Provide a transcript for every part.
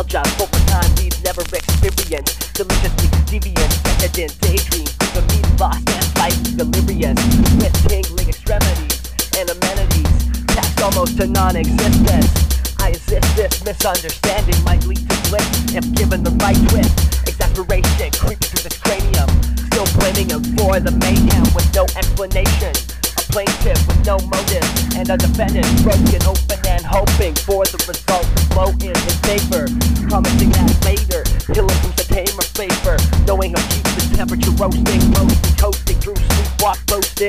nostalgia for a time we've never experienced. Deliciously deviant, decadent daydream, leaving me lost and slightly delirious, with tingling extremities and amenities taxed almost to non-existence. I insist this misunderstanding might lead to bliss if given the right twist. Exasperation creeping through this cranium, still blaming him for the mayhem with no explanation. A plaintiff with no motive, and a defendant broken open and hoping for the result to flow in his favor, promising that later he'll lose the tamer flavor, knowing he'll keep the temperature roasting, coasting through sleepwalk boasting.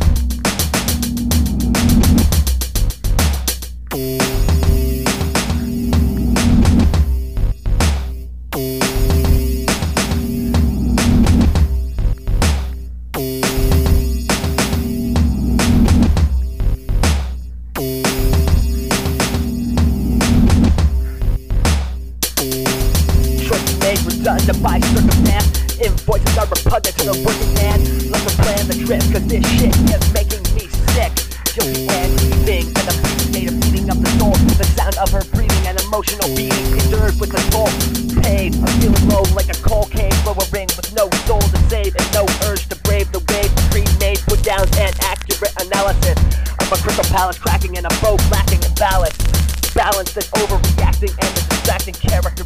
Redundant by circumstance, invoices are repugnant to the working man. Let them plan the trip, cause this shit is making me sick. Guilty and grieving, and a state of beating up the soul. The sound of her breathing and emotional beating endured with the toll. Pain, I'm feeling low like a cold cave, lowering with no soul to save and no urge to brave the wave. Pre-made put downs and accurate analysis of a crystal palace cracking and a boat lacking in ballast. Balance that's overreacting and the distracting character